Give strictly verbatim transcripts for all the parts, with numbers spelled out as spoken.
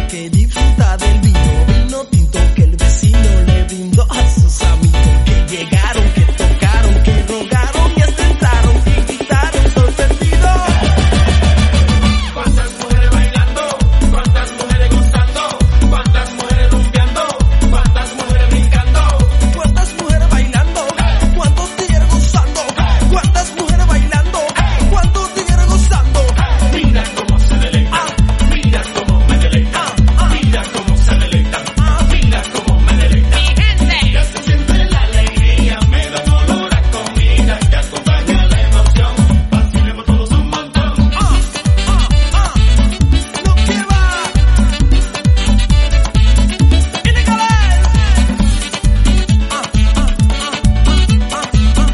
que disfruta del vino, vino tinto que el vecino le brindó a sus amigos que llegaron, que tocaron, que rogaron y sentaron y gritaron sorprendidos. ¿Cuántas mujeres bailando? ¿Cuántas mujeres gozando? ¿Cuántas mujeres rumbeando? ¿Cuántas mujeres brincando? ¿Cuántas mujeres bailando? ¿Cuántos tigres gozando? ¿Cuántas mujeres bailando? ¿Cuántos tigres gozando? Mira cómo se deleitan, mira cómo me deleitan, mira cómo se deleitan, mira cómo me deleitan. Ya se siente la alegría, me da un olor a comida que acompaña la emoción. Vacilemos todos un montón. Ah, ah, ah, lo que va. Y de cabeza. Ah, ah, ah, ah, ah,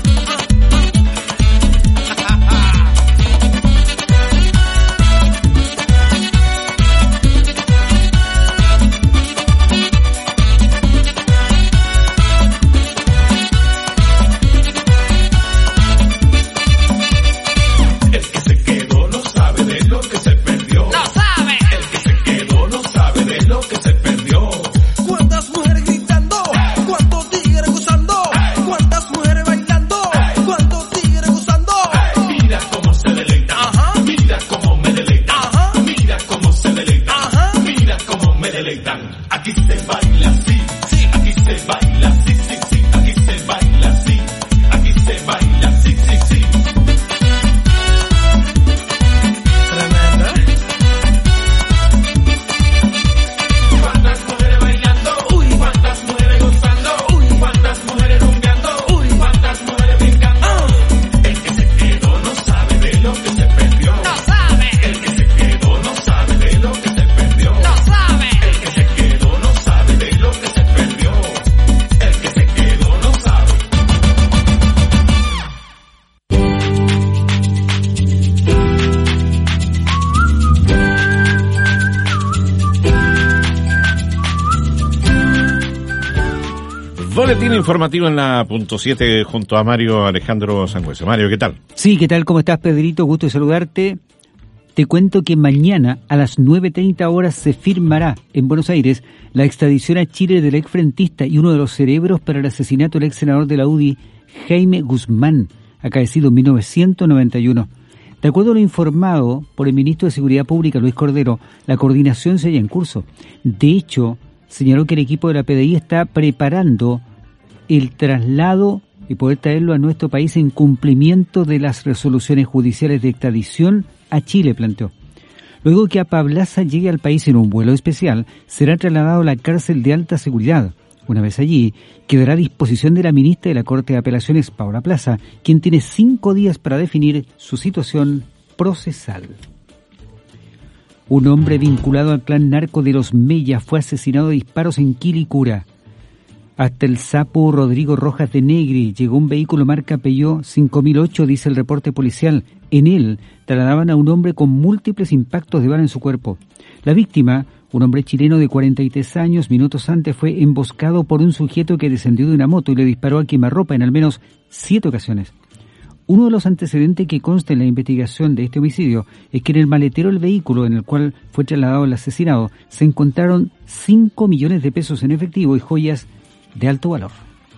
El que se quedó no sabe de lo que se perdió. ¡No sabe! El que se quedó no sabe de lo que se perdió. ¿Cuántas mujeres gritando? ¿Cuántos tigres gozando? ¿Cuántas mujeres bailando? ¿Cuántos tigres gozando? Mira cómo se deleitan, Ajá. mira cómo me deleitan, Ajá. mira cómo se deleitan, Ajá. mira cómo me deleitan. Aquí se baila así, aquí se baila así, sí, sí, aquí se baila así, aquí se baila así, sí, sí. Tremenda. ¿Cuántas mujeres bailando? Uy. ¿Cuántas mujeres gozando? Uy. ¿Cuántas mujeres rumbeando? Uy. ¿Cuántas mujeres brincando? Ah. El que se quedó no sabe de lo que se perdió. ¡No sabe! El que se quedó no sabe de lo que se perdió. ¡No sabe! El que se quedó no sabe de lo que se perdió. El que se quedó no sabe. Boletín informativo en la punto siete junto a Mario Alejandro Sangüesa. Mario, ¿qué tal? Sí, ¿qué tal? ¿Cómo estás, Pedrito? Gusto de saludarte. Te cuento que mañana a las nueve treinta horas se firmará en Buenos Aires la extradición a Chile del exfrentista y uno de los cerebros para el asesinato del ex senador de la U D I, Jaime Guzmán, acaecido en mil novecientos noventa y uno. De acuerdo a lo informado por el ministro de Seguridad Pública, Luis Cordero, la coordinación se halla en curso. De hecho, señaló que el equipo de la P D I está preparando el traslado y poder traerlo a nuestro país en cumplimiento de las resoluciones judiciales de extradición a Chile, planteó. Luego que Apablaza llegue al país en un vuelo especial, será trasladado a la cárcel de alta seguridad. Una vez allí, quedará a disposición de la ministra de la Corte de Apelaciones, Paula Plaza, quien tiene cinco días para definir su situación procesal. Un hombre vinculado al clan narco de los Mella fue asesinado a disparos en Quilicura. Hasta el Sapo Rodrigo Rojas de Negri llegó un vehículo marca Peugeot cinco mil ocho, dice el reporte policial. En él trasladaban a un hombre con múltiples impactos de bala en su cuerpo. La víctima, un hombre chileno de cuarenta y tres años, minutos antes fue emboscado por un sujeto que descendió de una moto y le disparó a quemarropa en al menos siete ocasiones. Uno de los antecedentes que consta en la investigación de este homicidio es que en el maletero del vehículo en el cual fue trasladado el asesinado se encontraron cinco millones de pesos en efectivo y joyas de alto valor.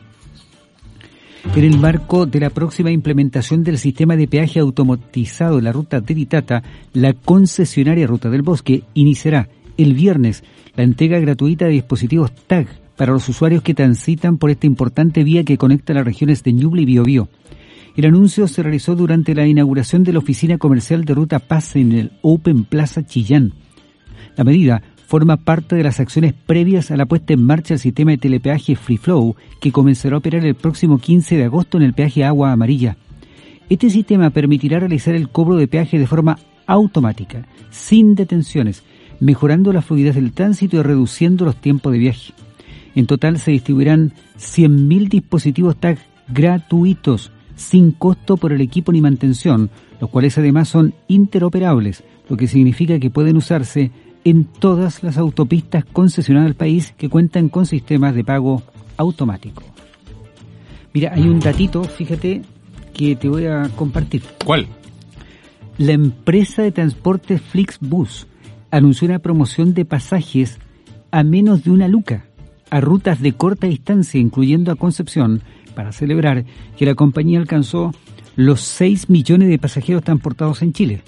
En el marco de la próxima implementación del sistema de peaje automatizado en la ruta de Ditata, la concesionaria Ruta del Bosque iniciará el viernes la entrega gratuita de dispositivos T A G para los usuarios que transitan por esta importante vía que conecta las regiones de Ñuble y Biobío. El anuncio se realizó durante la inauguración de la oficina comercial de Ruta Paz en el Open Plaza Chillán. La medida forma parte de las acciones previas a la puesta en marcha del sistema de telepeaje Free Flow, que comenzará a operar el próximo quince de agosto en el peaje Agua Amarilla. Este sistema permitirá realizar el cobro de peaje de forma automática, sin detenciones, mejorando la fluidez del tránsito y reduciendo los tiempos de viaje. En total se distribuirán cien mil dispositivos T A G gratuitos, sin costo por el equipo ni mantención, los cuales además son interoperables, lo que significa que pueden usarse en todas las autopistas concesionadas del país que cuentan con sistemas de pago automático. Mira, hay un datito, fíjate, que te voy a compartir. ¿Cuál? La empresa de transporte Flixbus anunció una promoción de pasajes a menos de una luca a rutas de corta distancia, incluyendo a Concepción, para celebrar que la compañía alcanzó los seis millones de pasajeros transportados en Chile.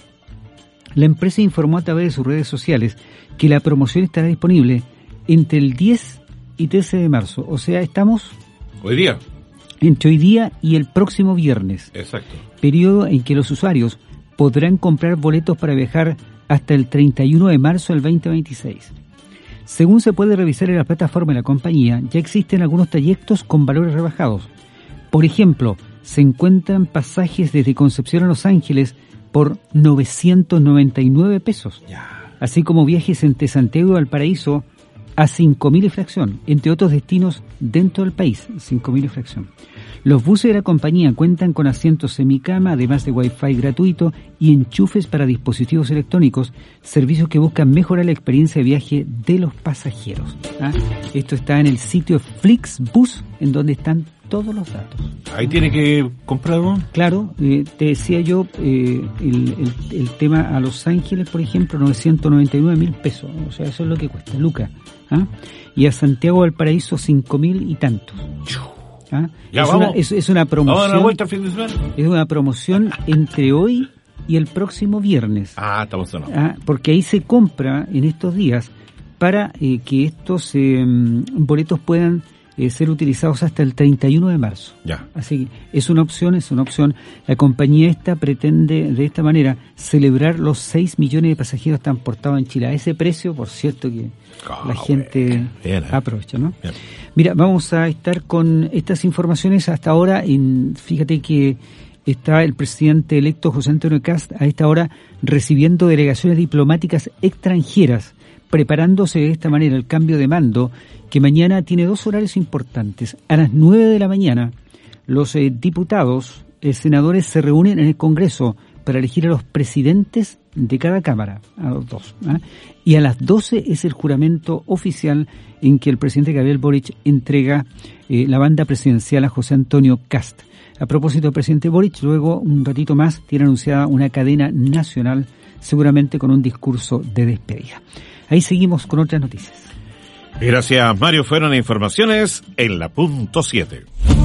La empresa informó a través de sus redes sociales que la promoción estará disponible entre el diez y trece de marzo, o sea, estamos Hoy día. entre hoy día y el próximo viernes, Exacto. periodo en que los usuarios podrán comprar boletos para viajar hasta el treinta y uno de marzo del veinte veintiséis. Según se puede revisar en la plataforma de la compañía, ya existen algunos trayectos con valores rebajados. Por ejemplo, se encuentran pasajes desde Concepción a Los Ángeles por novecientos noventa y nueve pesos, Ya. así como viajes entre Santiago y Valparaíso a cinco mil y fracción, entre otros destinos dentro del país, cinco mil y fracción. Los buses de la compañía cuentan con asientos semicama, además de Wi-Fi gratuito y enchufes para dispositivos electrónicos, servicios que buscan mejorar la experiencia de viaje de los pasajeros. ¿Ah? Esto está en el sitio Flixbus, en donde están todos los datos. Ahí tiene que comprar uno. Claro, eh, te decía yo, eh, el, el, el tema a Los Ángeles, por ejemplo, novecientos noventa y nueve mil pesos, o sea, eso es lo que cuesta, Luca. ¿Ah? Y a Santiago Valparaíso cinco mil y tantos. ¿Ah? Ya, es, vamos. una, es, es una Vamos a dar promoción, una vuelta al fin de semana. es una promoción entre hoy y el próximo viernes. Ah, estamos sonando. ¿Ah? Porque ahí se compra en estos días para eh, que estos eh, boletos puedan eh, ser utilizados hasta el treinta y uno de marzo. Ya. Así que es una opción, es una opción. La compañía esta pretende de esta manera celebrar los seis millones de pasajeros transportados en Chile. A ese precio, por cierto, que Ah, la gente bueno. Bien, eh. aprovecha, ¿no? Bien. Mira, vamos a estar con estas informaciones hasta ahora. En, fíjate que está el presidente electo José Antonio Kast a esta hora recibiendo delegaciones diplomáticas extranjeras, preparándose de esta manera el cambio de mando, que mañana tiene dos horarios importantes. A las nueve de la mañana, los eh, diputados, eh, senadores se reúnen en el Congreso para elegir a los presidentes de cada cámara, a los dos. ¿eh? Y a las doce es el juramento oficial en que el presidente Gabriel Boric entrega eh, la banda presidencial a José Antonio Kast. A propósito del presidente Boric, luego, un ratito más, tiene anunciada una cadena nacional, seguramente con un discurso de despedida. Ahí seguimos con otras noticias. Gracias, Mario. Fueron informaciones en la punto siete.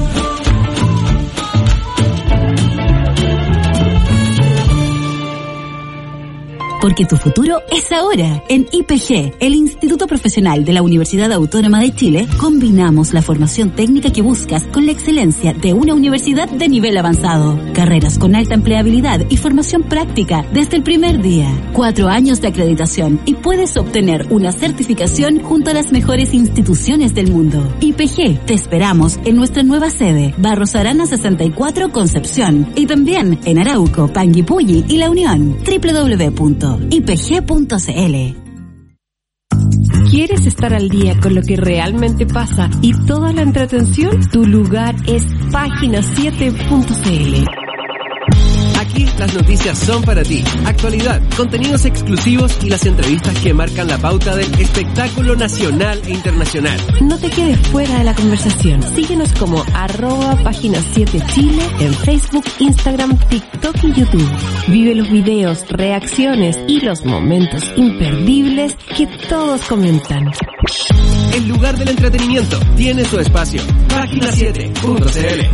Porque tu futuro es ahora. En I P G, el Instituto Profesional de la Universidad Autónoma de Chile, combinamos la formación técnica que buscas con la excelencia de una universidad de nivel avanzado. Carreras con alta empleabilidad y formación práctica desde el primer día. Cuatro años de acreditación y puedes obtener una certificación junto a las mejores instituciones del mundo. I P G, te esperamos en nuestra nueva sede, Barros Arana sesenta y cuatro, Concepción, y también en Arauco, Panguipulli y La Unión. doble u doble u doble u punto i p g punto c l. ¿Quieres estar al día con lo que realmente pasa y toda la entretención? Tu lugar es página siete punto c l. Aquí las noticias son para ti. Actualidad, contenidos exclusivos y las entrevistas que marcan la pauta del espectáculo nacional e internacional. No te quedes fuera de la conversación. Síguenos como arroba página siete Chile en Facebook, Instagram, TikTok y YouTube. Vive los videos, reacciones y los momentos imperdibles que todos comentan. El lugar del entretenimiento tiene su espacio. página siete punto c l.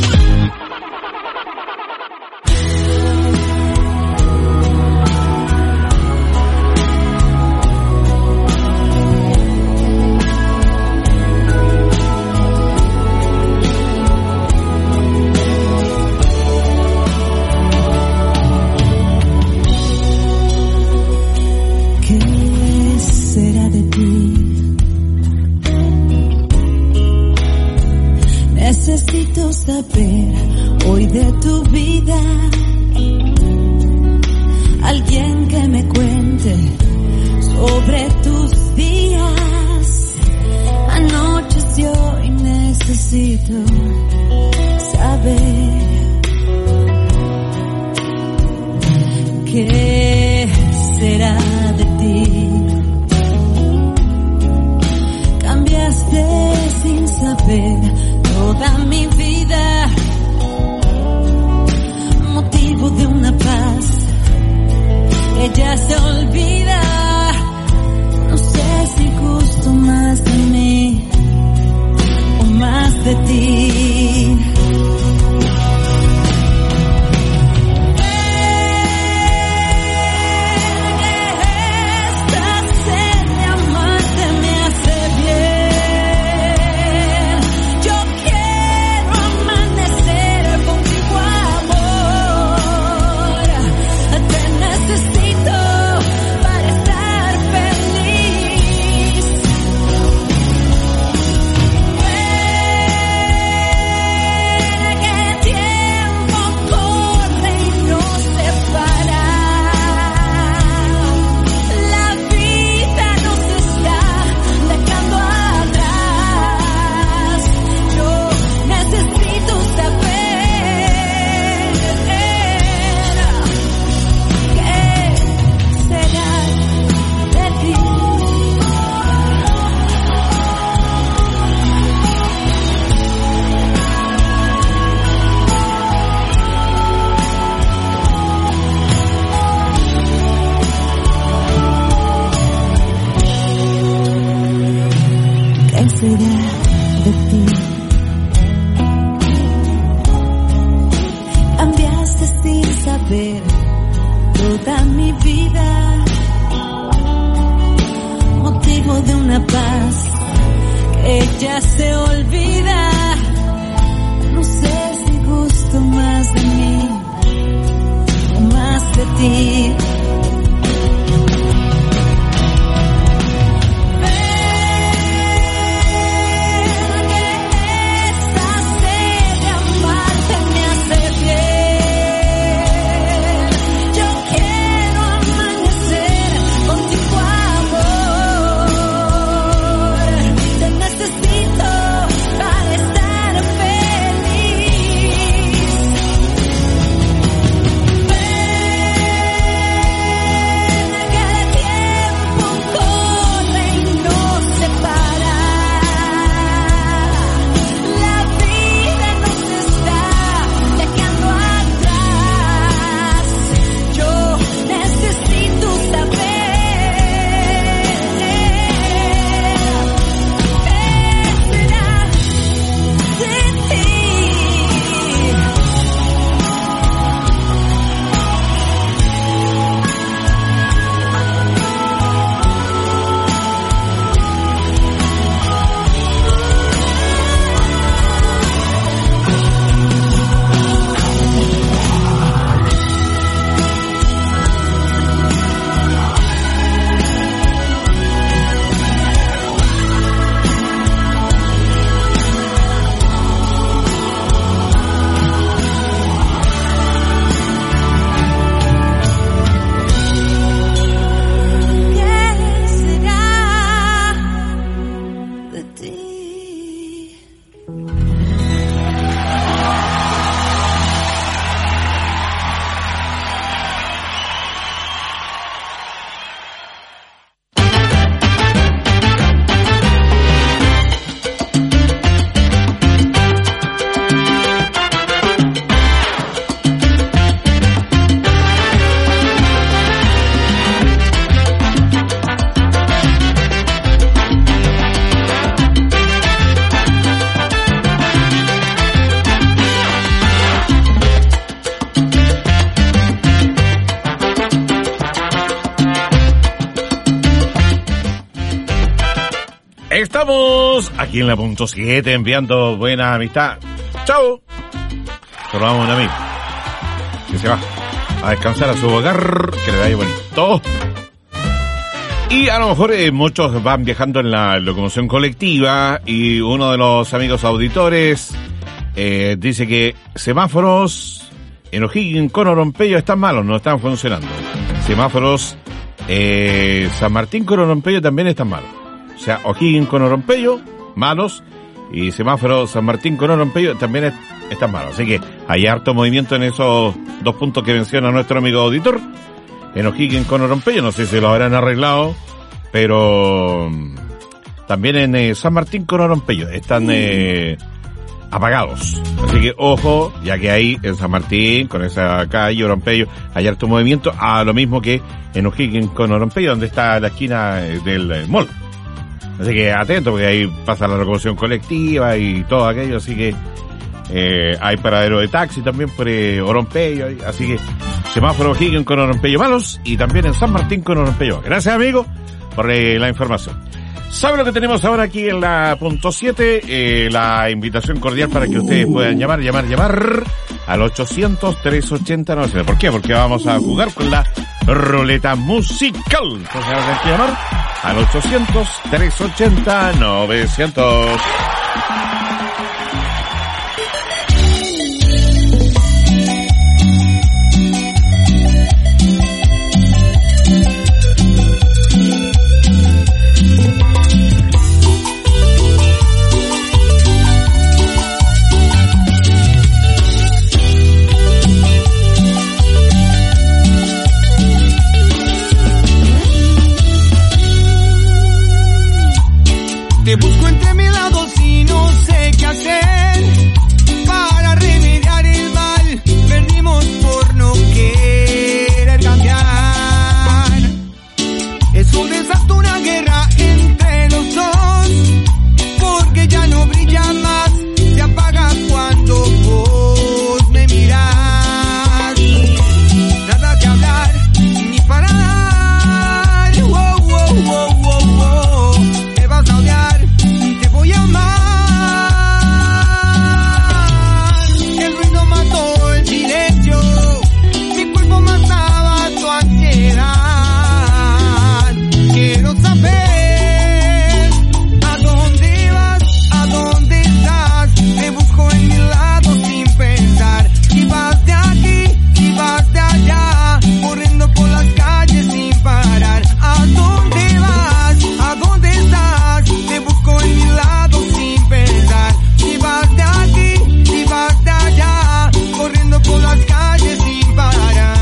Necesito saber hoy de tu vida, alguien que me cuente sobre tus días, anocheció y necesito saber qué será de ti. Cambiaste sin saber toda mi vida, motivo de una paz que ya se olvida. será de ti? Cambiaste sin saber toda mi vida, motivo de una paz que ya se olvida. No sé si gusto más de mí o más de ti. Estamos aquí en la punto siete enviando buena amistad. ¡Chao! Saludamos a un amigo que se va a descansar a su hogar, que le vaya bonito. Y a lo mejor eh, muchos van viajando en la locomoción colectiva y uno de los amigos auditores eh, dice que semáforos en O'Higgins con Orompello están malos, no están funcionando. Semáforos eh, San Martín con Orompello también están malos. O sea, O'Higgins con Orompello, malos, y semáforo San Martín con Orompello también es, están malos. Así que hay harto movimiento en esos dos puntos que menciona nuestro amigo auditor. En O'Higgins con Orompello, no sé si lo habrán arreglado, pero también en eh, San Martín con Orompello están eh, apagados. Así que ojo, ya que ahí en San Martín, con esa calle Orompello, hay harto movimiento, a lo mismo que en O'Higgins con Orompello, donde está la esquina del eh, mall. Así que atento, porque ahí pasa la locomoción colectiva y todo aquello, así que eh, hay paradero de taxi también por eh, Orompello, así que semáforo O'Higgins con Orompello malos y también en San Martín con Orompello. Gracias, amigo, por eh, la información. ¿Sabe lo que tenemos ahora aquí en la punto siete? Eh, la invitación cordial para que ustedes puedan llamar, llamar, llamar al ochocientos, trescientos ochenta, no sé por qué, porque vamos a jugar con la ruleta musical. Entonces hay que llamar al ochocientos, trescientos ochenta, novecientos. Te busco entre mis lados y no sé qué hacer para remediar el mal. Perdimos por no querer cambiar. Es un desastre, una guerra entre los dos por que ya no brilla más, se apaga cuando vos me mirás. Nada que hablar, ni para dar. Wow, wow, wow, wow, wow. Me vas a odiar, te voy a amar. El ruido mató el silencio, mi cuerpo mataba tu ansiedad. Quiero saber a dónde vas, a dónde estás. Me busco en mi lado sin pensar. Si vas de aquí, si vas de allá, corriendo por las calles sin parar. ¿A dónde vas? ¿A dónde estás? Te busco en mi lado sin pensar. Si vas de aquí, si vas de allá, corriendo por las calles sin parar.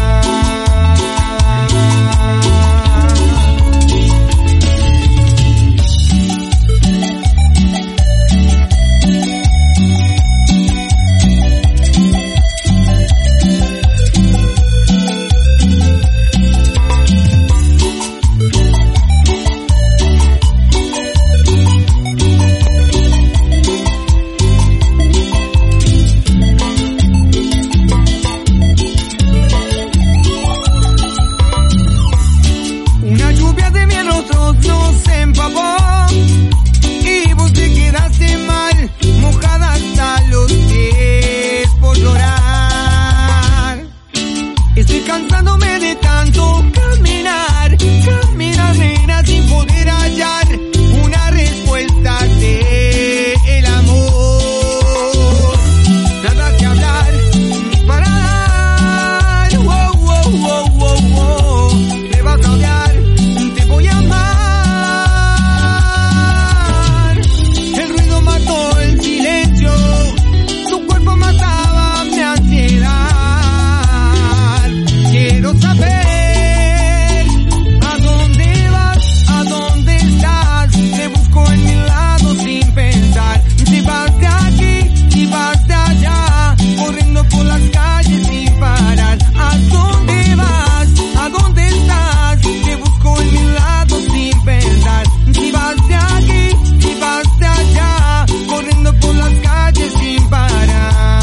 Una lluvia de mi rostro nos empapó y vos te quedaste mal, mojada hasta los pies por llorar. Estoy cansándome de tanto caminar, caminar nena sin poder hallar una respuesta de el amor. Nada que hablar, ni para dar. Wow, wow, wow, wow, wow. Me vas a odiar, te voy a amar. El ruido mató el silencio, tu cuerpo mataba mi ansiedad. Quiero saber a dónde vas, a dónde estás. Te busco en mi lado sin pensar. Si vas de aquí, si vas de allá, corriendo por las calles sin parar. ¿A dónde vas? ¿A dónde estás? Te busco en mi lado sin pensar. Si vas de aquí, si vas de allá, corriendo por las calles sin parar.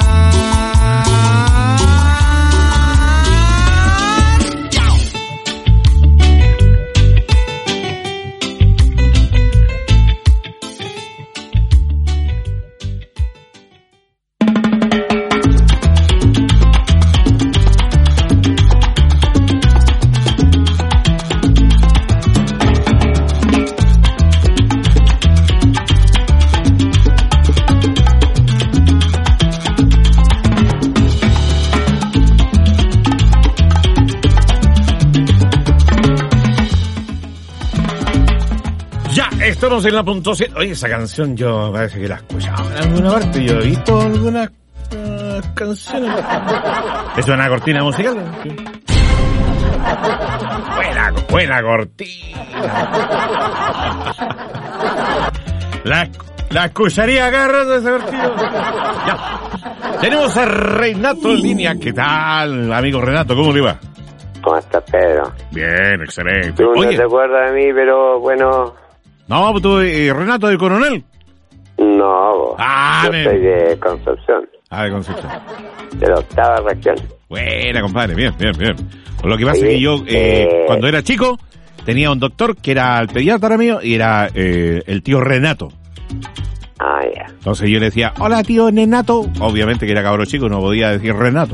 Ya, estamos en la puntuación. Oye, esa canción yo parece que la he escuchado en alguna parte. Yo he visto algunas uh, canciones. ¿Es una cortina musical? Sí. Buena, buena cortina. La, la escucharía cada rato esa cortina. Ya. Tenemos a Renato en línea. ¿Qué tal, amigo Renato? ¿Cómo le va? ¿Cómo estás, Pedro? Bien, excelente. Tú no Oye, te acuerdas de mí, pero bueno... no, pues tú, eh, Renato del Coronel. No, vos. Ah, yo me- soy de Concepción, Ah, de Concepción. de la octava región. Buena, compadre, bien, bien, bien. Lo que pasa Oye, es que yo, eh, eh, cuando era chico, tenía un doctor que era el pediatra mío y era eh, el tío Renato. Ah, ya. Entonces yo le decía, hola tío Nenato. Obviamente que era cabro chico, no podía decir Renato.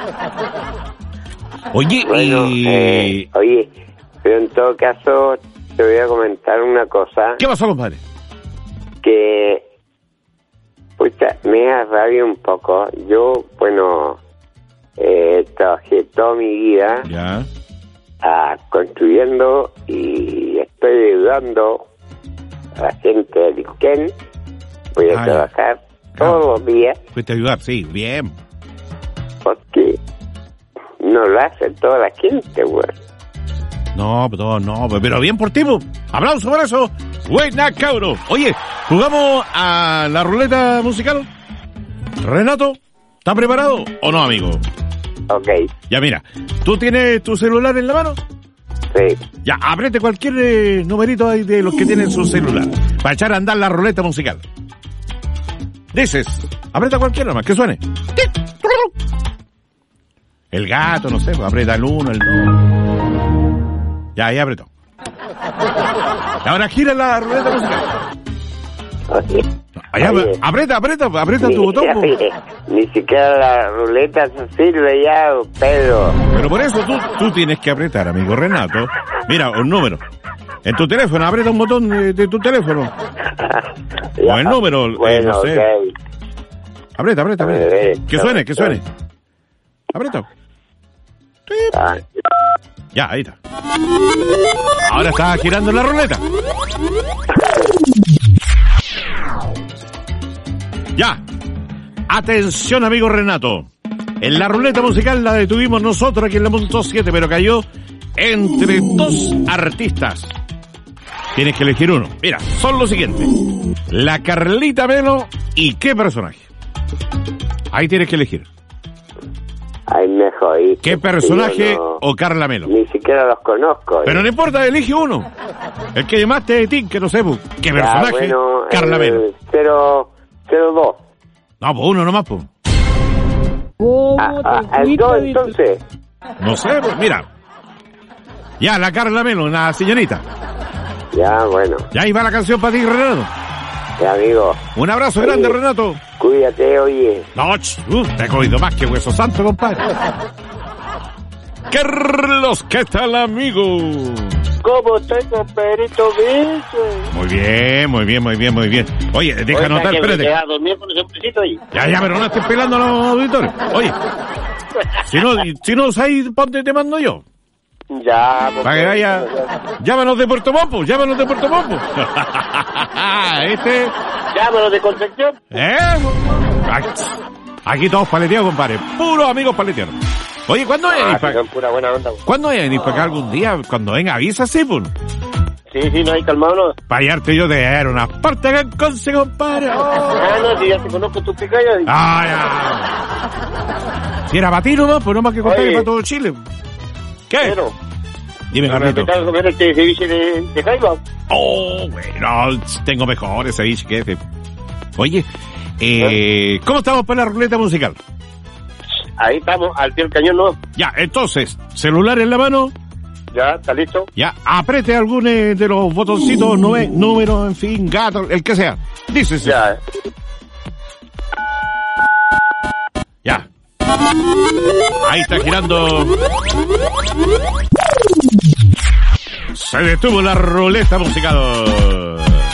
Oye, Bueno, y... eh, oye, pero en todo caso te voy a comentar una cosa ¿qué pasó, compadre? que, pucha, me da rabia un poco. Yo, bueno, eh, trabajé toda mi vida Ya. ah, construyendo y estoy ayudando a la gente del Isquén. Voy a Ah, ya. trabajar Claro. todos los días Fuiste a ayudar, sí, bien. porque no lo hace toda la gente, güey. No, pero no, pero bien por ti, po. Aplauso por eso. Buena, cabro. Oye, ¿jugamos a la ruleta musical? Renato, ¿estás preparado o no, amigo? Ok, Ya, mira, ¿tú tienes tu celular en la mano? sí, Ya, apriete cualquier eh, numerito ahí de los que tienen su celular. para echar a andar la ruleta musical. Dices, aprieta cualquiera nomás, que suene. El gato, no sé, pues aprieta el uno, el dos. Ya, ya apretó. Ahora gira la ruleta musical. Oye, Allá, oye, aprieta, aprieta, aprieta ni, tu botón. po. oye, ni siquiera la ruleta se sirve ya, Pedro. Pero por eso tú, tú tienes que apretar, amigo Renato. Mira, un número. En tu teléfono, aprieta un botón de, de tu teléfono. Ya, O el número, eh, bueno, no sé. ok. Aprieta, aprieta, aprieta. Eh, Que suene, que suene. Aprieta. Ah, Ya, ahí está. Ahora está girando la ruleta. Ya. Atención, amigo Renato. En la ruleta musical la detuvimos nosotros aquí en la punto siete, pero cayó entre dos artistas. Tienes que elegir uno. Mira, son los siguientes. La Carlita Melo y qué personaje. Ahí tienes que elegir. Ay, me jodí. ¿Qué personaje Yo no- o Carla Melo? Ni siquiera los conozco. Pero no importa, elige uno. El que llamaste de ti, que no sé, pues, ¿qué Ya, personaje? bueno, Carla el Melo. cero cero dos. No, pues uno nomás, pues. Ah, ah, el dos, entonces. No sé, pues, mira. Ya, la Carla Melo, la señorita. Ya, bueno. Ya ahí va la canción para ti, Renato. Ya, amigo. Un abrazo Oye. grande, Renato. Cuídate, oye. No, ch, uh, te he cogido más que hueso santo, compadre. Carlos, ¿qué tal, amigo? ¿Cómo estoy, compadrito Vince? Muy bien, muy bien, muy bien, muy bien. Oye, deja Oiga, anotar, que me espérate. queda a dormir con ese hombrecito ahí. Ya, ya, pero no estés pelando a los auditores. Oye, si no, si no sabes, ponte, te mando yo. Ya, pues, Para que vaya. Llámanos de Puerto Montt, pues, llámanos de Puerto Montt. pues. Este. Llámanos de Concepción. ¿Eh? Aquí, aquí todos paleteados, compadre. Puros amigos paleteados. Oye, ¿cuándo es? Ah, pa- son pura buena onda. güey. ¿Cuándo es? ¿Venís para acá algún día? Cuando venga, avisa, sí, pues. Sí, sí, no hay calmado, ¿no? Para hallarte yo de dar una parte acá en Conce, compadre. Oh. Ah, no, si ya te conozco tu picaya. Ah, ya. Si era para ti nomás, pues no más que contar Oye. para todo Chile. ¿Qué? Pero, Dime, me Carlito. empezaba a comer este ceviche de, de jaiba. Oh, bueno, tengo mejores ceviche que ese. Oye, eh, ¿cómo estamos para la ruleta musical? Ahí estamos, al pie del cañón, ¿no? Ya, entonces, celular en la mano, Ya, ¿está listo? ya, apriete algún eh, de los botoncitos, nue- número, en fin, gato, el que sea. Dícese. Ya. Ya. Ahí está girando. Se detuvo la ruleta musical.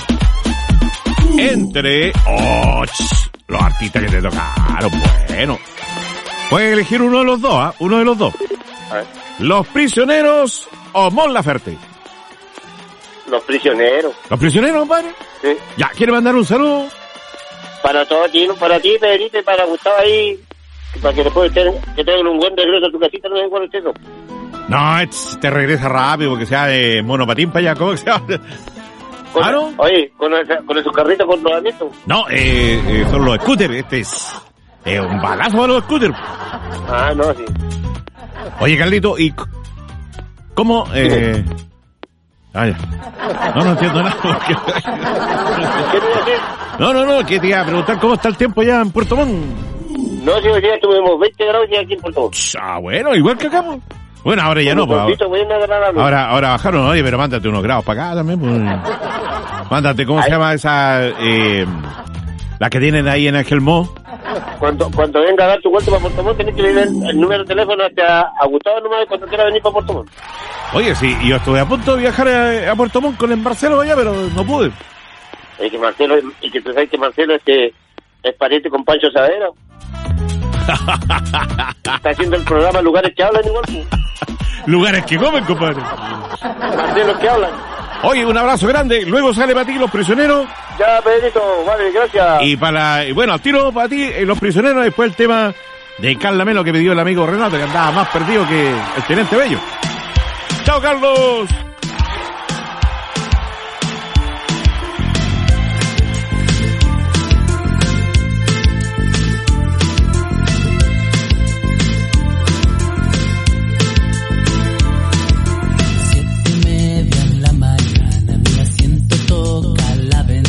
Entre oh, ch, los artistas que te tocaron. Bueno, puedes elegir uno de los dos, ¿ah? Uno de los dos. A ver. Los Prisioneros o Mon Laferte. Los prisioneros. Los Prisioneros, compadre. Sí. Ya, ¿quiere mandar un saludo? Para todos, Tino, para ti, Pedrito, y para Gustavo ahí. Para que después estén, que tengan un buen regreso a tu casita, no sé cuál es eso. No, es- te regresa rápido porque sea de monopatín para allá, ¿cómo que se llama? Con- ¿Ah, no? Oye, con, esa, con esos carritos con rodamientos. No, eh, eh, son los scooters. Este es eh, un balazo a los scooters. Ah, no, sí. Oye, Carlito, ¿y c- cómo? Eh... Ah, ya. No, no entiendo nada. porque- ¿Qué te iba a decir? No, no, no, que te iba a preguntar cómo está el tiempo allá en Puerto Montt. No, si hoy día tuvimos veinte grados ya aquí en Puerto Montt. Ah, bueno, igual que acá. pues. Bueno, ahora ya no, Un pues. poquito bien agradable. Ahora, ahora bajaron, oye, pero mándate unos grados para acá también. Pues. Mándate, ¿cómo se Ay. llama esa? Eh, la que tienen ahí en Ángel Mo. Cuando, cuando venga a dar tu vuelta para Puerto Montt, tenés que leer el, el número de teléfono hasta a Gustavo nomás cuando quiera venir para Puerto Montt. Oye, sí, yo estuve a punto de viajar a, a Puerto Montt con el Marcelo allá, pero no pude. Y que Marcelo, y que tú sabes que Marcelo este, es pariente con Pancho Savera. Está haciendo el programa Lugares que Hablan igual. pues. Lugares que comen, compadre. Marcelo que hablan. Oye, un abrazo grande. Luego sale para ti Los Prisioneros. Ya, Pedrito, vale, gracias. Y para la, y bueno, al tiro para ti eh, Los Prisioneros. Después el tema de Carla Melo que pidió el amigo Renato, que andaba más perdido que el Teniente Bello. ¡Chao, Carlos! Siete y media en la mañana, mi asiento toca la ventana.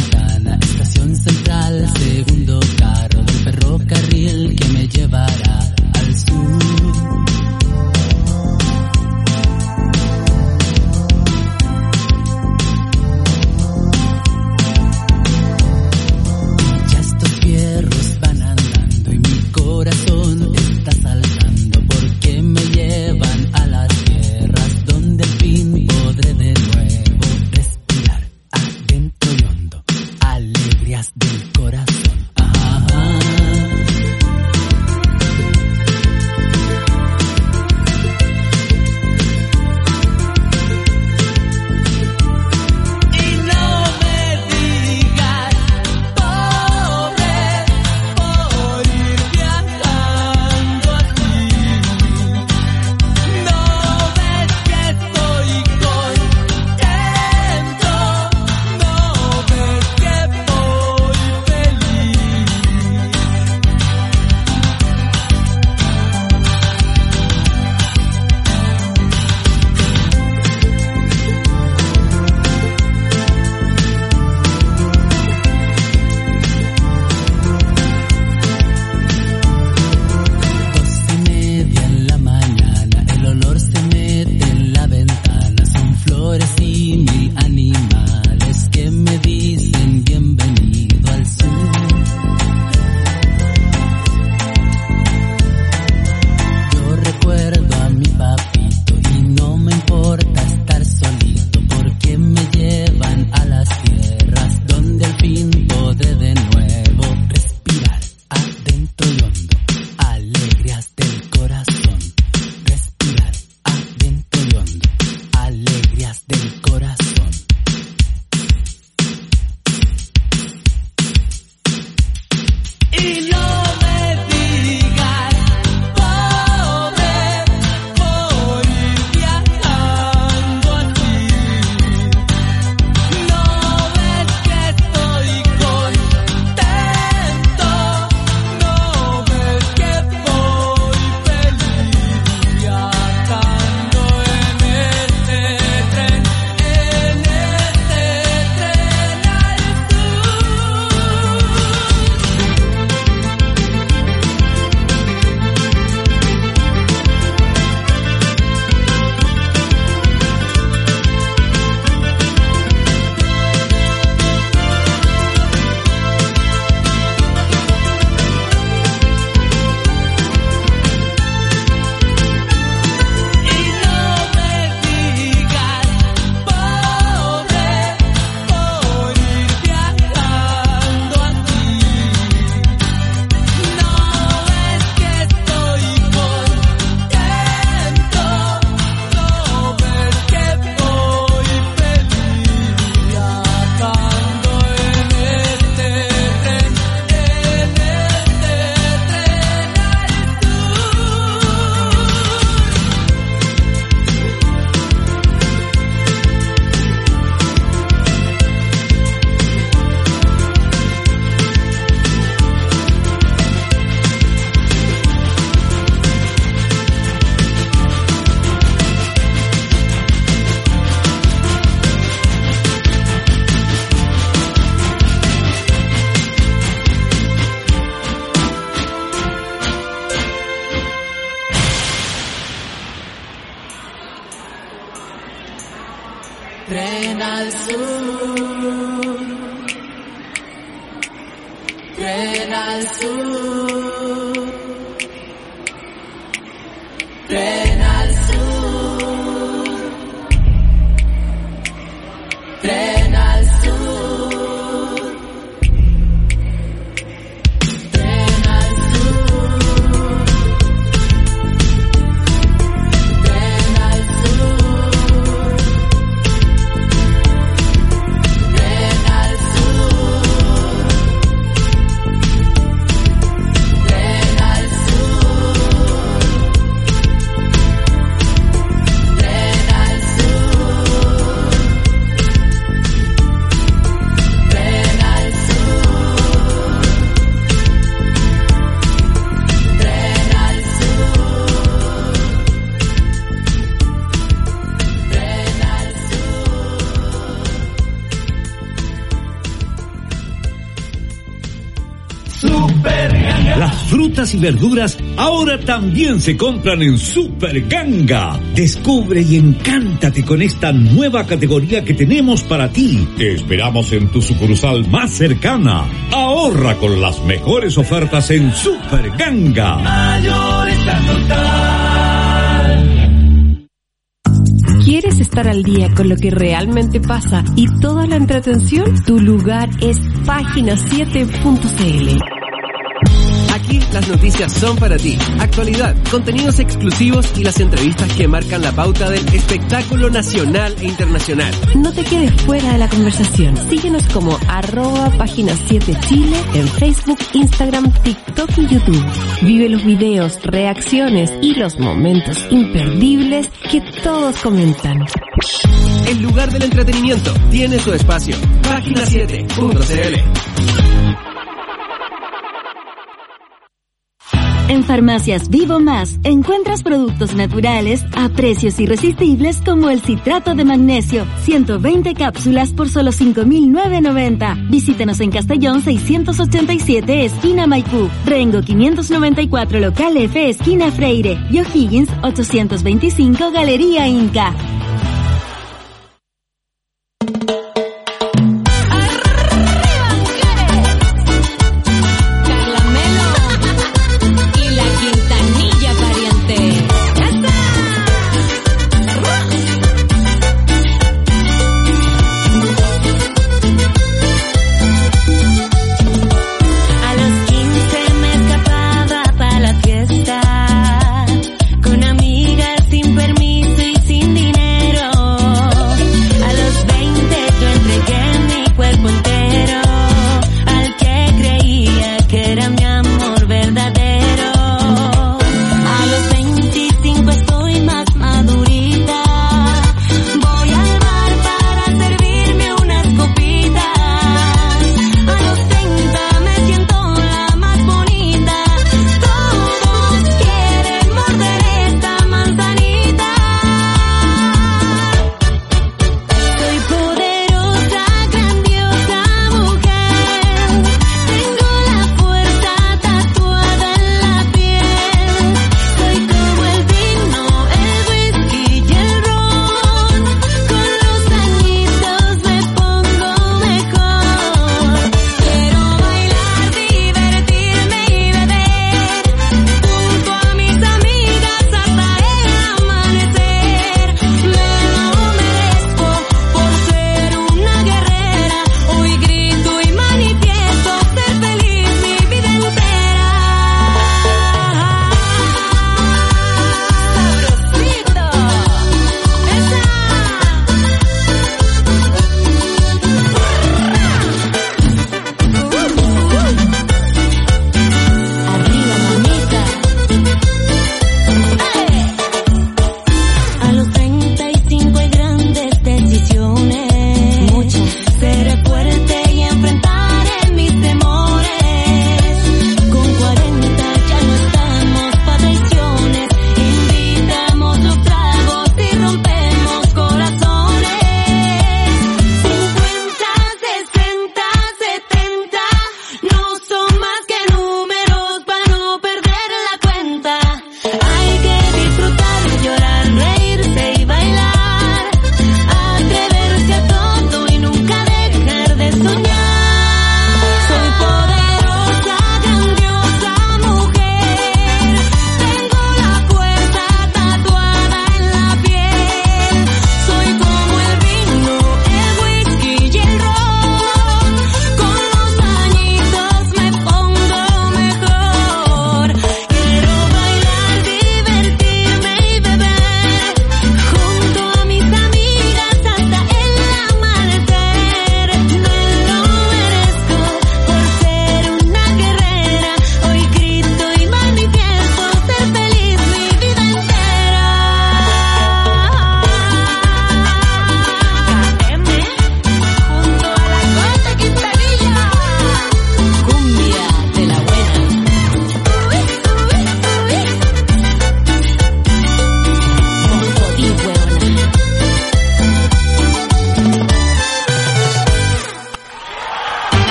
Tren al sur, tren al sur, tren al sur, tren al sur, tren al sur, tren al sur, tren al sur, tren al Las frutas y verduras ahora también se compran en Super Ganga. Descubre y encántate con esta nueva categoría que tenemos para ti. Te esperamos en tu sucursal más cercana. Ahorra con las mejores ofertas en Super Ganga. Mayorista total. ¿Quieres estar al día con lo que realmente pasa y toda la entretención? Tu lugar es página siete punto c l. Aquí las noticias son para ti. Actualidad, contenidos exclusivos y las entrevistas que marcan la pauta del espectáculo nacional e internacional. No te quedes fuera de la conversación. Síguenos como arroba página siete Chile en Facebook, Instagram, TikTok y YouTube. Vive los videos, reacciones y los momentos imperdibles que todos comentan. El lugar del entretenimiento tiene su espacio. página siete punto c l. En Farmacias Vivo Más encuentras productos naturales a precios irresistibles como el citrato de magnesio, ciento veinte cápsulas por solo cinco mil novecientos noventa. Visítanos en Castellón seiscientos ochenta y siete, esquina Maipú, Rengo quinientos noventa y cuatro, local F, esquina Freire, y O'Higgins ochocientos veinticinco, Galería Inca. Con amigas sin permiso y sin dinero.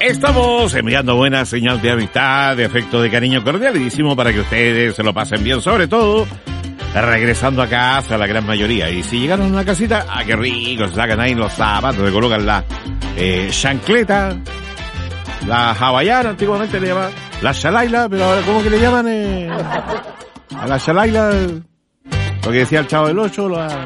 Estamos enviando buena señal de amistad, de afecto, de cariño cordialísimo para que ustedes se lo pasen bien, sobre todo regresando a casa la gran mayoría. Y si llegaron a una casita, ah, qué rico, se sacan ahí los zapatos, se colocan la eh, chancleta, la hawaiana, antiguamente le llamaban, la shalaila, pero ahora ¿cómo que le llaman? Eh, a la shalaila, lo que decía el Chavo del Ocho, la...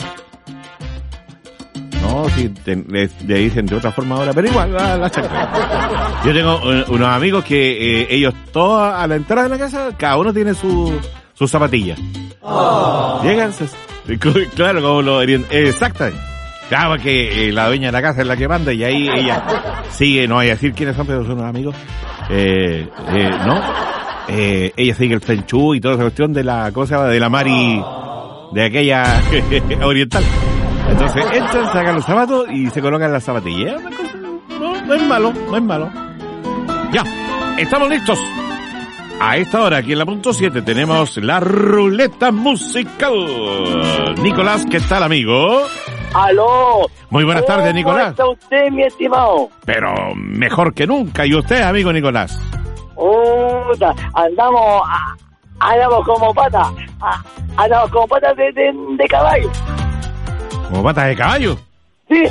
No, sí, te, le, le dicen de otra forma ahora, pero igual, la, la chancleta. Yo tengo uh, unos amigos que eh, ellos, todos a la entrada de la casa, cada uno tiene su, su zapatilla. Oh. Llegan, se, claro, como lo dirían, exactamente. Claro, que eh, la dueña de la casa es la que manda y ahí ella sigue, no voy a decir quiénes son, pero son unos amigos, eh, eh, ¿no? Eh, ella sigue el fenchú y toda esa cuestión de la, ¿cómo se llama? De la Mari, de aquella oriental. Entonces entran, sacan los zapatos y se colocan las zapatillas. No, no es malo, no es malo. Ya, estamos listos. A esta hora, aquí en la punto siete, tenemos la ruleta musical. Nicolás, ¿qué tal, amigo? ¡Aló! Muy buenas tardes, Nicolás. ¿Cómo está usted, mi estimado? Pero mejor que nunca. ¿Y usted, amigo Nicolás? Puta, andamos, andamos como patas, andamos como patas de, de, de caballo. ¿Como patas de caballo? Sí.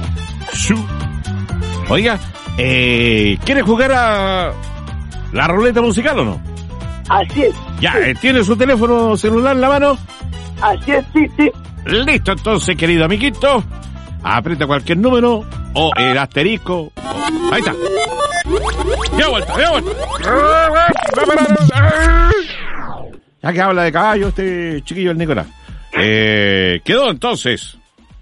Oiga, eh, ¿quiere jugar a la ruleta musical o no? Así es. Ya, sí. ¿Tiene su teléfono celular en la mano? Así es, sí, sí. Listo, entonces, querido amiguito. Aprieta cualquier número o el asterisco. O... Ahí está. Ya vuelta, ya vuelta. Ya que habla de caballo este chiquillo, el Nicolás. Eh, quedó entonces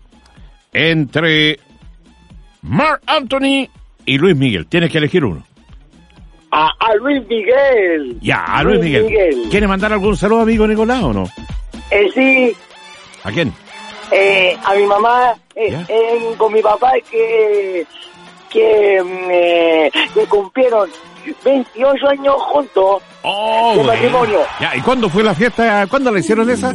entre Marc Anthony y Luis Miguel. Tienes que elegir uno. A, a Luis Miguel. Ya, a Luis, Luis Miguel. Miguel. ¿Quiere mandar algún saludo, amigo Nicolás, o no? Eh, sí. ¿A quién? Eh, a mi mamá, eh, eh, con mi papá, que que, eh, que cumplieron veintiocho años juntos oh, de matrimonio. Ya, ¿y cuándo fue la fiesta? ¿Cuándo la hicieron esa?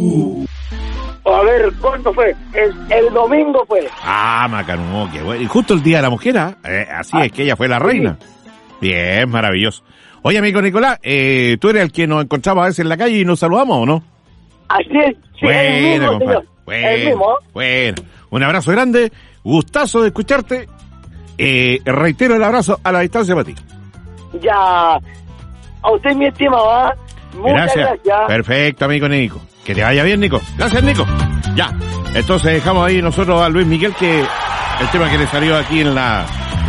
A ver, ¿cuándo fue? El, el domingo fue. Ah, macanudo, qué bueno. Y justo el día de la mujer, ¿eh? Así ah, es que ella fue la reina. Sí. Bien, maravilloso. Oye, amigo Nicolás, eh, ¿tú eres el que nos encontramos a veces en la calle y nos saludamos o no? Así es, sí, bueno, el mismo, compadre. Señor. Bueno, el mismo. Bueno, un abrazo grande, gustazo de escucharte. Eh, reitero el abrazo a la distancia para ti. Ya, a usted, mi estimado, ¿eh? Muchas gracias. gracias. Perfecto, amigo Nico. Que te vaya bien, Nico. Gracias, Nico. Ya, entonces dejamos ahí nosotros a Luis Miguel, que el tema que le salió aquí en la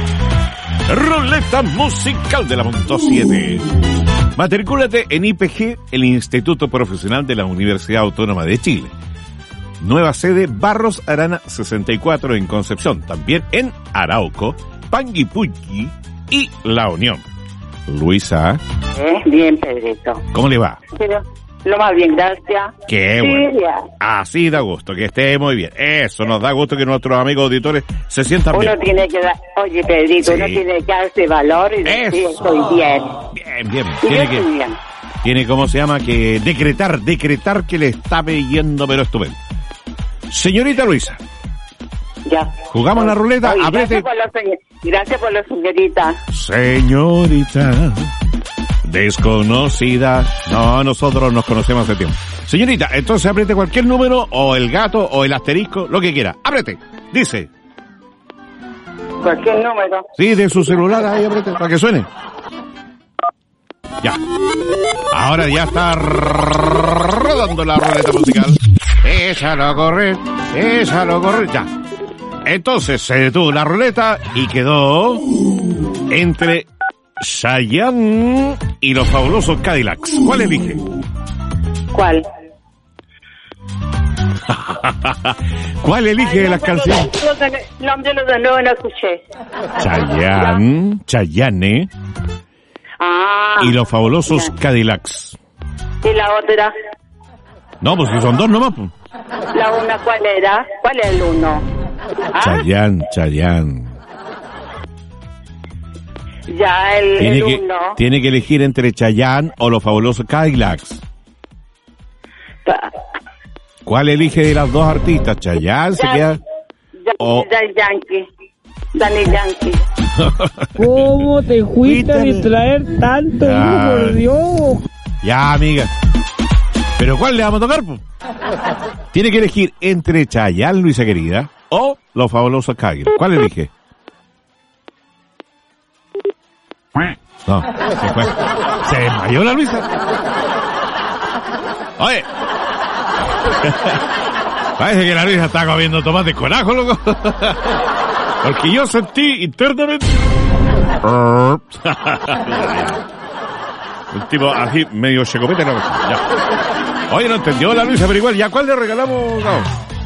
ruleta musical de la punto siete. Matricúlate en I P G, el Instituto Profesional de la Universidad Autónoma de Chile. Nueva sede Barros Arana sesenta y cuatro en Concepción, también en Arauco, Panguipulli y La Unión. Luisa. Eh, bien, Pedrito. ¿Cómo le va? Pero, lo más bien, gracias. Qué sí, bueno. Ya. Así da gusto, que esté muy bien. Eso, nos da gusto que nuestros amigos auditores se sientan uno bien. Uno tiene que dar, oye, Pedrito, sí. Uno tiene que darse valor y decir, estoy bien. Bien, bien. Y Tiene yo que, estoy bien. Tiene, ¿cómo se llama? Que decretar, decretar que le está yendo, pero estupendo. Señorita Luisa. Ya. Jugamos la ruleta, oye, apriete. Gracias por, la, gracias por la señorita. Señorita desconocida. No, nosotros nos conocemos hace tiempo. Señorita, entonces apriete cualquier número, o el gato, o el asterisco, lo que quiera. Apriete. Dice. Cualquier número. Sí, de su celular, ahí apriete, para que suene. Ya. Ahora ya está rodando la ruleta musical. Échalo a correr, échalo a correr, ya. Entonces se detuvo la ruleta y quedó entre Chayanne y los fabulosos Cadillacs. ¿Cuál elige? ¿Cuál? ¿Cuál elige de las canciones? No, yo lo de nuevo no escuché. Chayanne, Chayanne ah, y los fabulosos ya. Cadillacs. ¿Y la otra? No, pues que son dos nomás. Pues. ¿La una cuál era? ¿Cuál es el uno? ¿Ah? Chayanne, Chayanne. Ya, el, tiene el que, uno. Tiene que elegir entre Chayanne o los fabulosos Cadillacs. Ta. ¿Cuál elige de las dos artistas? ¿Chayanne se queda? Ya, o ya, Yankee. Dani Yankee. ¿Cómo te fuiste a distraer tanto, Ya. hijo, por Dios? Ya, amiga. ¿Pero cuál le vamos a tocar, po? Tiene que elegir entre Chayanne, Luisa querida, o Los Fabulosos Cadillacs. ¿Cuál elige? No, se fue. Se desmayó la Luisa. Oye. Parece que la Luisa está comiendo tomate con ajo, loco. Porque yo sentí internamente. Un tipo así, medio checopete, no. Ya. Oye, no entendió la Luisa, pero igual, ¿ya cuál le regalamos, Gao?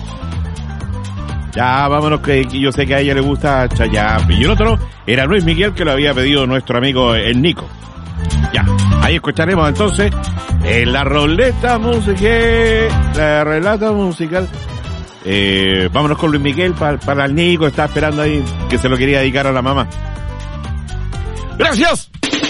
Ya, vámonos, que yo sé que a ella le gusta Chayanne. Y el otro era Luis Miguel, que lo había pedido nuestro amigo el Nico. Ya, ahí escucharemos entonces en la roleta musical, la relata musical. Eh, vámonos con Luis Miguel para, para el Nico, está esperando ahí, que se lo quería dedicar a la mamá. ¡Gracias!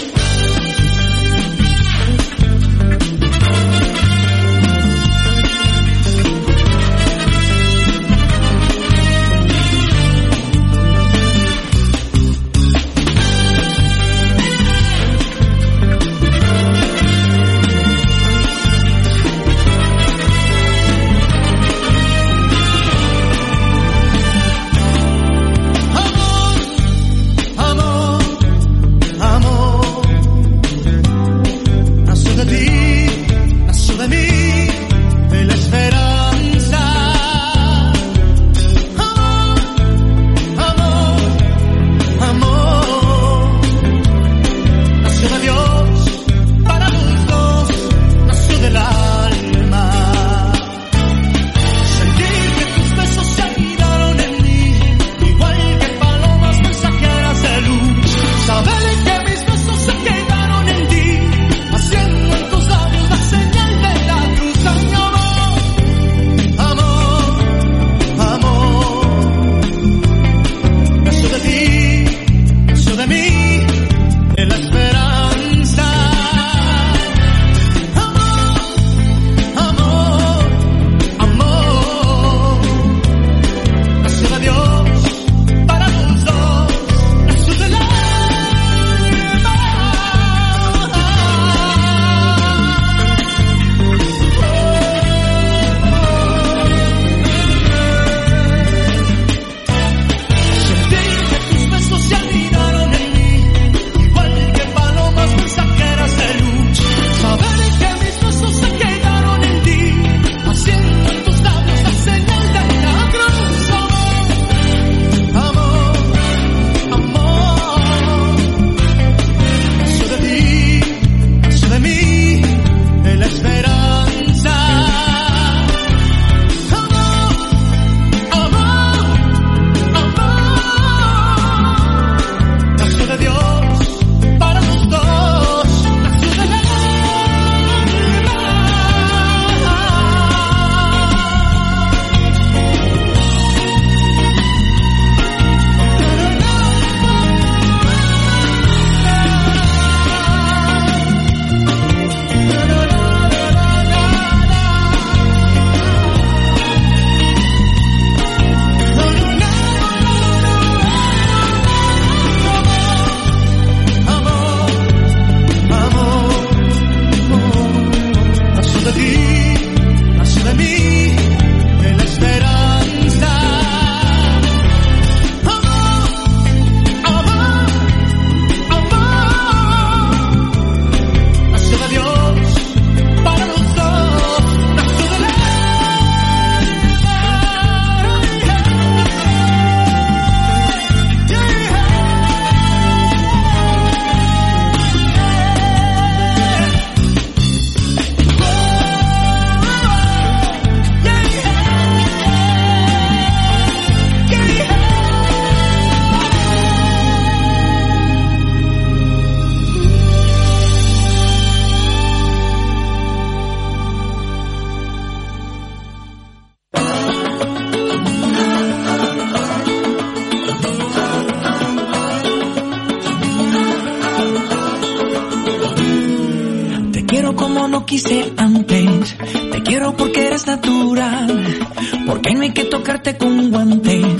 quise antes. Te quiero porque eres natural, porque no hay que tocarte con guantes,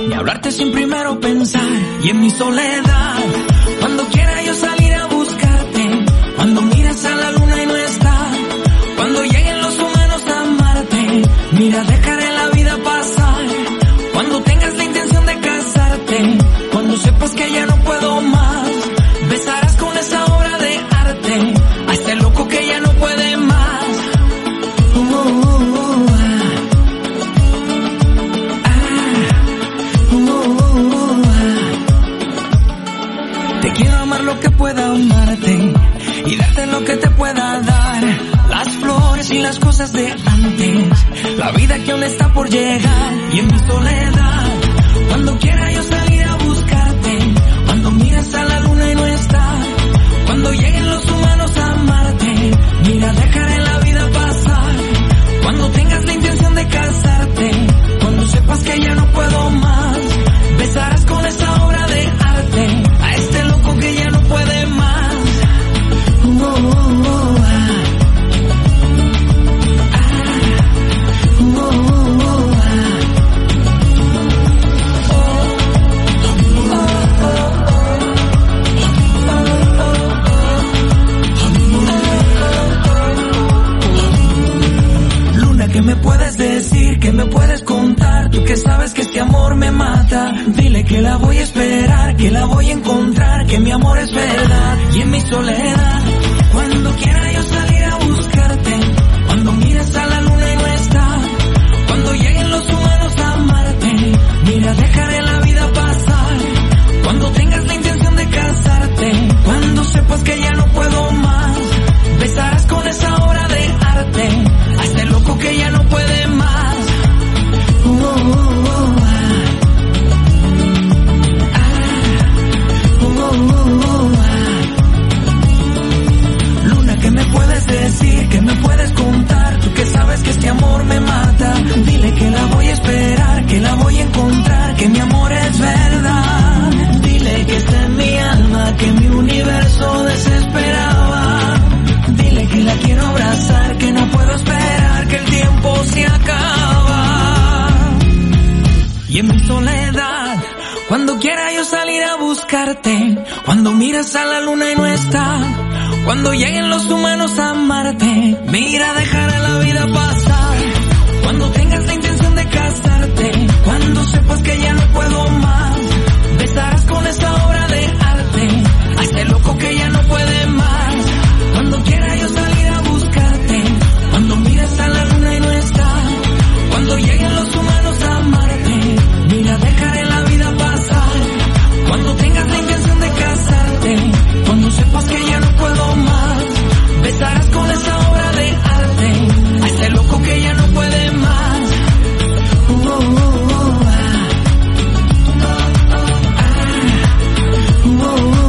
y hablarte sin primero pensar. Y en mi soledad, cuando quiera yo salir a buscarte, cuando miras a la luna y no está, cuando lleguen los humanos a amarte, mira, dejaré la vida pasar. Cuando tengas la intención de casarte, cuando sepas que ya no puedo más, besarás con esa obra de arte a este loco que ya no puede más. Uh, uh, uh, uh, uh, uh, uh. Te quiero amar lo que pueda amarte y darte lo que te pueda dar, las flores y las cosas de antes, la vida que aún está por llegar. Y en mi soledad, cuando quiera yo salir a buscarte, cuando miras a la luna y no está, cuando lleguen los humanos a amarte, mira, dejaré la vida pasar. Cuando tengas la intención de casarte, cuando sepas que ya no puedo más, besarás con esa obra de arte a este loco que ya no puede más. Uh, uh, uh, uh, uh, uh, uh, uh. ¿Qué me puedes decir? ¿Qué me puedes contar? Tú que sabes que este amor me mata. Dile que la voy a esperar, que la voy a encontrar, que mi amor es verdad. Y en mi soledad, cuando quiera yo salir a buscarte, cuando mires a la luna y no está, cuando lleguen los humanos a amarte, mira, dejaré la vida pasar. Cuando tengas la intención de casarte, cuando sepas que ya no puedo más, besarás con esa obra de arte a este loco que ya no puede más. Uh, uh, uh, uh, uh, uh, uh, uh. Luna, ¿qué me puedes decir? ¿Qué me puedes contar? Tú que sabes que este amor me mata. Dile que la voy a esperar, que la voy a encontrar, que mi amor es verdad. Dile que está en mi alma, que mi universo desesperaba. Dile que la quiero abrazar, que no puedo esperar, que el tiempo se acaba. Y en mi soledad, cuando quiera yo salir a buscarte, cuando miras a la luna y no está, cuando lleguen los humanos a amarte, mira, dejaré la vida pasar. Cuando tengas la intención de casarte, cuando sepas que ya no puedo más, besarás con esa obra de arte a este loco que ya no puede más. Cuando quiera yo salir a buscarte, cuando mires a la luna y no está, cuando lleguen los humanos a amarte, mira, dejaré la vida pasar. Cuando tengas la intención de casarte, cuando sepas que ya no puedo más, besarás con esa obra de arte a este loco que ya no puede más. Uh, uh, uh, uh, uh, uh, uh, uh.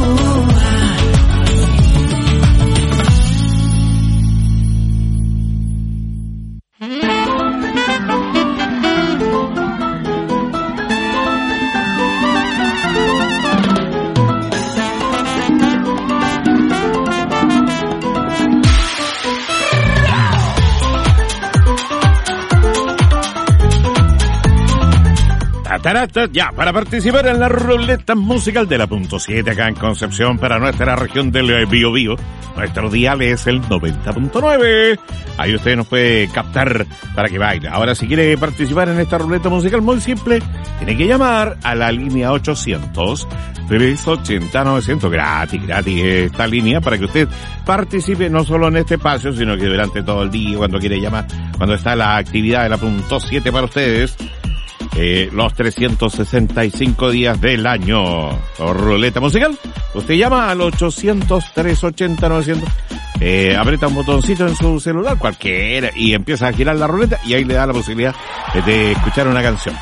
Tarata, ya, para participar en la ruleta musical de la punto siete acá en Concepción para nuestra región del Biobío. Nuestro dial es el noventa punto nueve. Ahí usted nos puede captar para que baile. Ahora, si quiere participar en esta ruleta musical, muy simple, tiene que llamar a la línea ochocientos, trescientos ochenta, novecientos, gratis, gratis esta línea, para que usted participe no solo en este espacio, sino que durante todo el día, cuando quiere llamar, cuando está la actividad de la punto siete para ustedes. Eh, los trescientos sesenta y cinco días del año. Ruleta musical. Usted llama al ochocientos, trescientos ochenta, novecientos. Eh, aprieta un botoncito en su celular, cualquiera, y empieza a girar la ruleta y ahí le da la posibilidad de escuchar una canción.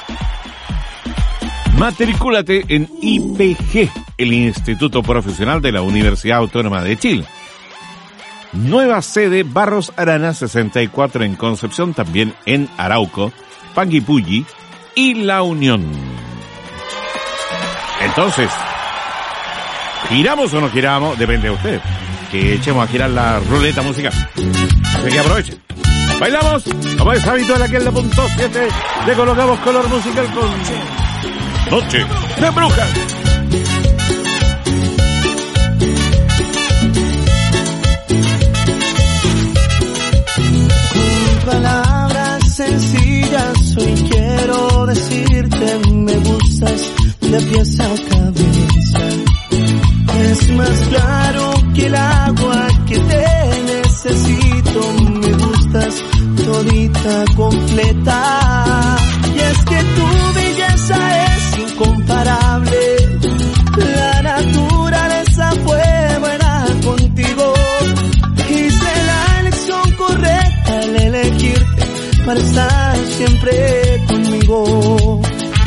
Matricúlate en I P G, el Instituto Profesional de la Universidad Autónoma de Chile. Nueva sede Barros Arana sesenta y cuatro en Concepción, también en Arauco, Panguipulli y La Unión. Entonces, ¿giramos o no giramos? Depende de usted. Que echemos a girar la ruleta musical. Así que aprovechen. Bailamos, como es habitual aquí en la punto siete, le colocamos color musical con Noche de Brujas. Con palabras sencillas hoy quiero decirte me gustas de pies a cabeza. Es más claro que el agua que te necesito, me gustas todita completa. Y es que tu belleza es incomparable, la naturaleza fue buena contigo. Hice la elección correcta al elegirte para estar siempre conmigo.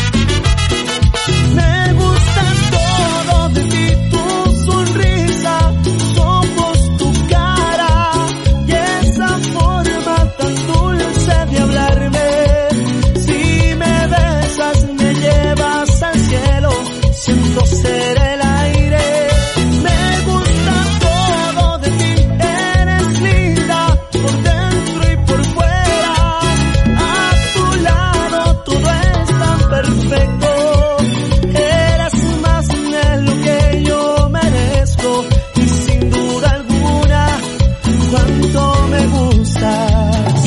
Me gusta todo de ti, tu sonrisa, tus ojos, tu cara y esa forma tan dulce de hablarme. Si me besas me llevas al cielo, siento ser el aire. Me gusta todo de ti, eres linda por dentro y por fuera. A tu lado todo es tan perfecto. Eres más de lo que yo merezco y sin duda alguna cuánto me gustas.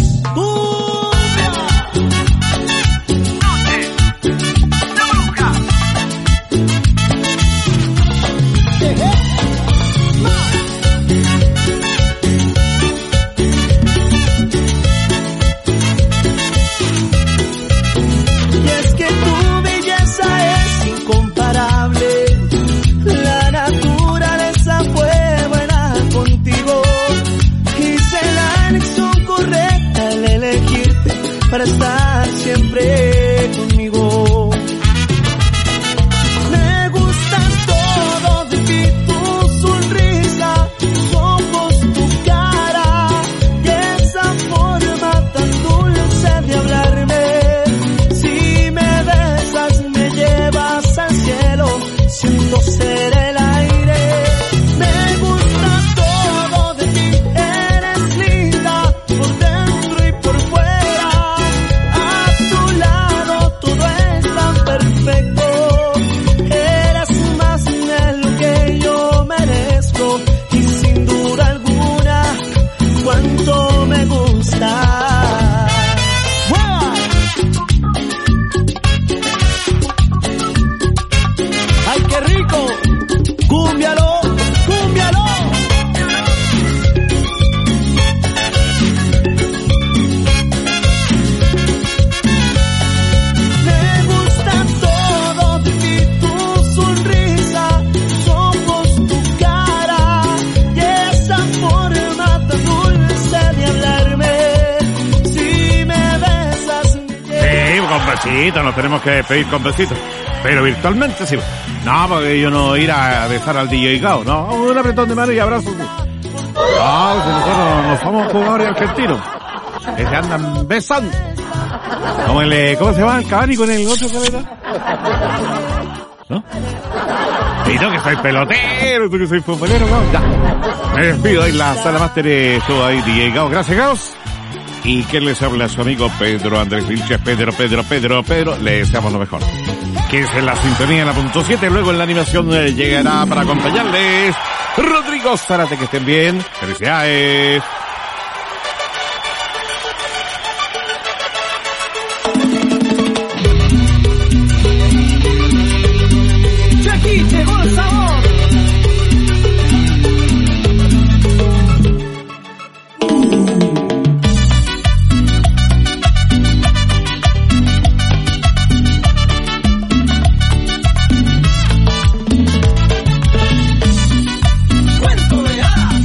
Y es que tu belleza es incomparable, la naturaleza fue buena contigo. Hice la elección correcta al elegirte para estar siempre conmigo. Me gusta todo de ti, tu sonrisa, tus ojos, tu cara y esa forma tan dulce de hablarme. Si me besas me llevas al cielo, siento ser el aire. Me gusta todo de ti, eres linda por dentro y por fuera. A tu lado todo es tan perfecto. Eres más de lo que yo merezco y sin duda alguna cuánto me gusta. ¡Ay, qué rico! ¡Cúmbialo! ¡Cúmbialo! Me gusta todo de ti, tu sonrisa, tus ojos, tu cara y esa forma tan dulce de hablarme. Si me besas Sí, con besitos, nos tenemos que despedir con besitos. Pero virtualmente sí. No, porque yo no ir a besar al D J Gao, no, un apretón de mano y abrazos. Sí. No, si nosotros no somos jugadores argentinos, que se andan besando. Como el, ¿cómo se llama? El Cavani con el otro cabeza. ¿No? Y no, que soy pelotero, tú que soy futbolero, Gao. Ya. Me despido ahí, la sala máster estuvo ahí, D J Gao. Gracias, Gaos. Y que les habla su amigo Pedro Andrés Vilches. Pedro, Pedro, Pedro, Pedro, le deseamos lo mejor. Que es en la sintonía en la punto siete, luego en la animación eh, llegará para acompañarles Rodrigo Zárate, que estén bien. Felicidades. Aquí llegó el sabor. Cuento de hadas.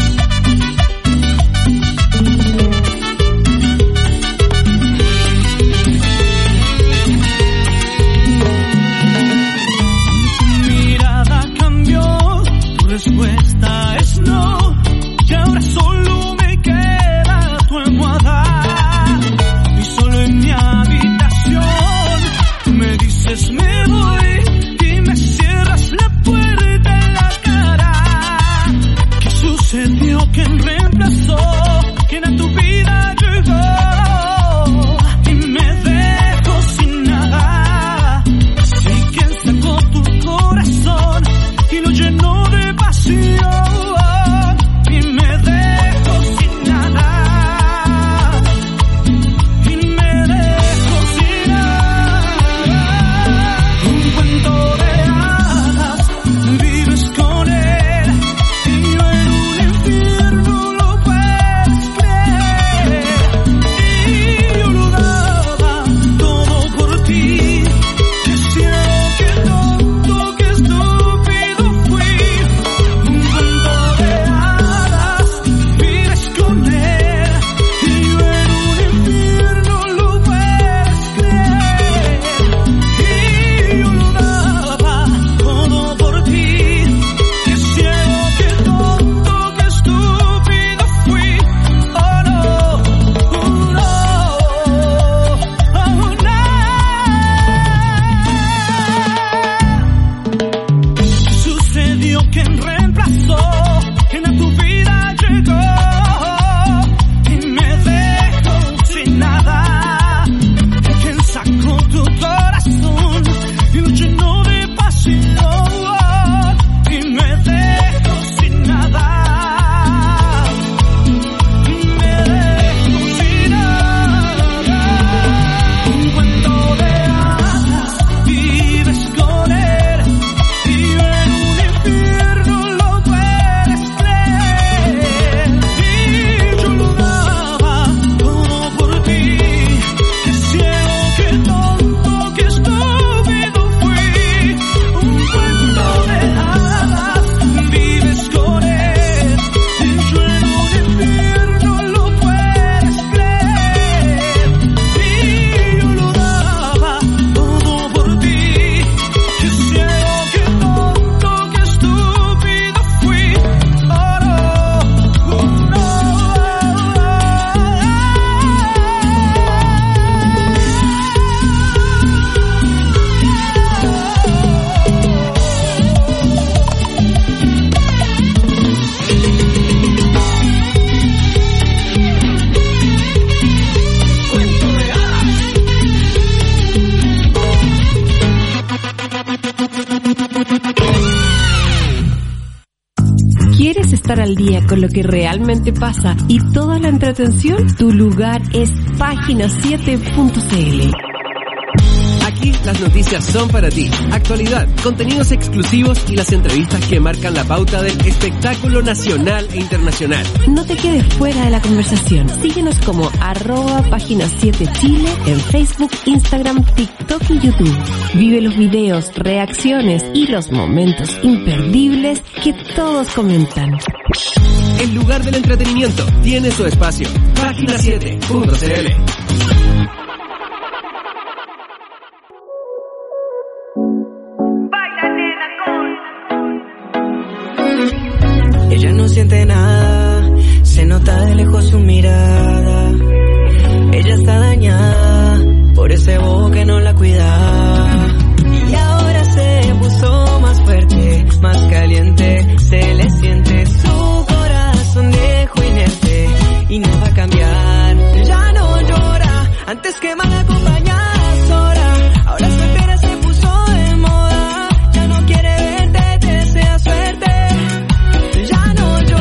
estar al día con lo que realmente pasa y toda la entretención, tu lugar es página siete punto c l. Aquí las noticias son para ti. Actualidad, contenidos exclusivos y las entrevistas que marcan la pauta del espectáculo nacional e internacional. No te quedes fuera de la conversación. Síguenos como arroba página siete Chile en Facebook, Instagram, TikTok y YouTube. Vive los videos, reacciones y los momentos imperdibles que todos comentan. El lugar del entretenimiento tiene su espacio. página siete punto c l. Ella no siente nada, se nota de lejos su mirada. Ella está dañada por ese bobo que no la cuida.